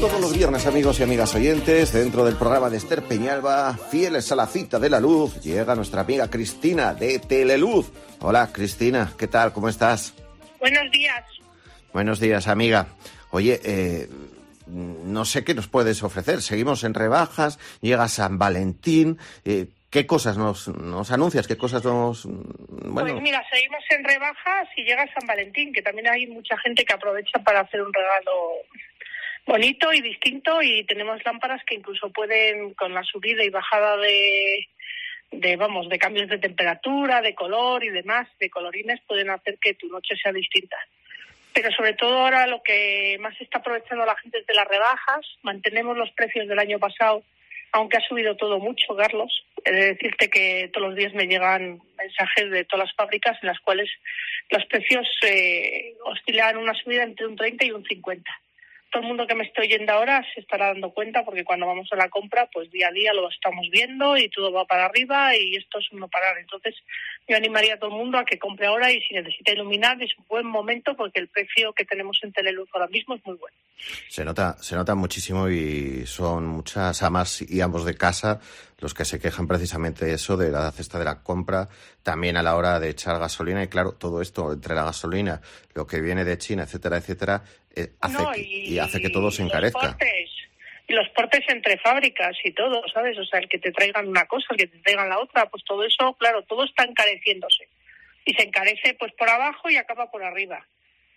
todos los viernes, amigos y amigas oyentes, dentro del programa de Esther Peñalba, fieles a la cita de la luz, llega nuestra amiga Cristina de Teleluz. Hola, Cristina, ¿qué tal? ¿Cómo estás? Buenos días. Buenos días, amiga. Oye, no sé qué nos puedes ofrecer. Seguimos en rebajas, llega San Valentín. ¿Qué cosas nos anuncias? ¿Qué cosas nos...? Bueno... Pues mira, seguimos en rebajas y llega San Valentín, que también hay mucha gente que aprovecha para hacer un regalo bonito y distinto, y tenemos lámparas que incluso pueden, con la subida y bajada de cambios de temperatura, de color y demás, de colorines, pueden hacer que tu noche sea distinta. Pero sobre todo ahora lo que más está aprovechando la gente es de las rebajas. Mantenemos los precios del año pasado, aunque ha subido todo mucho, Carlos. He de decirte que todos los días me llegan mensajes de todas las fábricas en las cuales los precios oscilan una subida entre un 30 y un 50. Todo el mundo que me esté oyendo ahora se estará dando cuenta, porque cuando vamos a la compra, pues día a día lo estamos viendo y todo va para arriba y esto es un no parar. Entonces yo animaría a todo el mundo a que compre ahora, y si necesita iluminar es un buen momento, porque el precio que tenemos en Teleluz ahora mismo es muy bueno. Se nota muchísimo, y son muchas amas y amos de casa los que se quejan precisamente de eso, de la cesta de la compra, también a la hora de echar gasolina. Y claro, todo esto entre la gasolina, lo que viene de China, etcétera, etcétera, hace que todo se encarezca. Y los portes entre fábricas y todo, ¿sabes? O sea, el que te traigan una cosa, el que te traigan la otra, pues todo eso, claro, todo está encareciéndose. Y se encarece pues por abajo y acaba por arriba.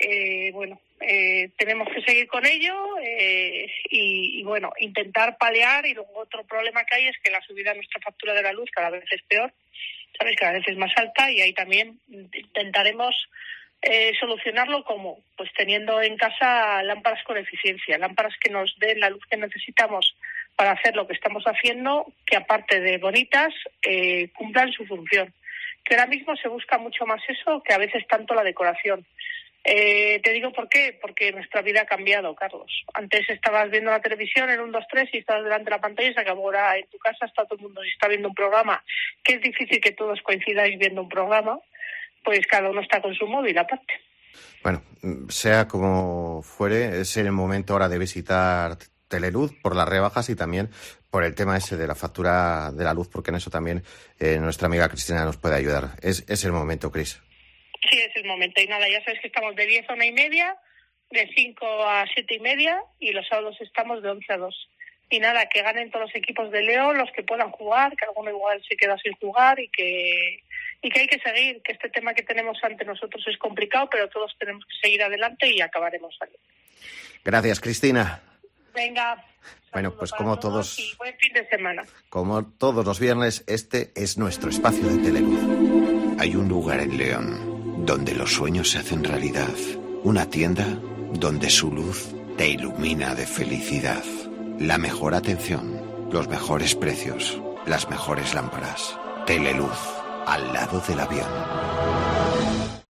Tenemos que seguir con ello y bueno, intentar paliar. Y luego otro problema que hay es que la subida de nuestra factura de la luz cada vez es peor, ¿sabes? Cada vez es más alta, y ahí también intentaremos solucionarlo como, pues teniendo en casa lámparas con eficiencia, lámparas que nos den la luz que necesitamos para hacer lo que estamos haciendo, que aparte de bonitas, cumplan su función. Que ahora mismo se busca mucho más eso que a veces tanto la decoración. Te digo por qué, porque nuestra vida ha cambiado, Carlos. Antes estabas viendo la televisión en 1, 2, 3 y estabas delante de la pantalla, y se acabó. Ahora en tu casa está todo el mundo y está viendo un programa, que es difícil que todos coincidáis viendo un programa, pues cada uno está con su móvil aparte. Bueno, sea como fuere, es el momento ahora de visitar Teleluz por las rebajas y también por el tema ese de la factura de la luz, porque en eso también nuestra amiga Cristina nos puede ayudar. Es el momento, Cris. Sí, es el momento. Y nada, ya sabes que estamos de 10 a 1:30, de 5 a 7:30, y los sábados estamos de 11 a 2. Y nada, que ganen todos los equipos de León, los que puedan jugar, que alguno igual se queda sin jugar, y que hay que seguir, que este tema que tenemos ante nosotros es complicado, pero todos tenemos que seguir adelante y acabaremos saliendo. Gracias, Cristina. Venga. Bueno, pues como todos, y buen fin de semana. Como todos los viernes, este es nuestro espacio de Teleluz. Hay un lugar en León donde los sueños se hacen realidad. Una tienda donde su luz te ilumina de felicidad. La mejor atención, los mejores precios, las mejores lámparas. Teleluz, al lado del avión.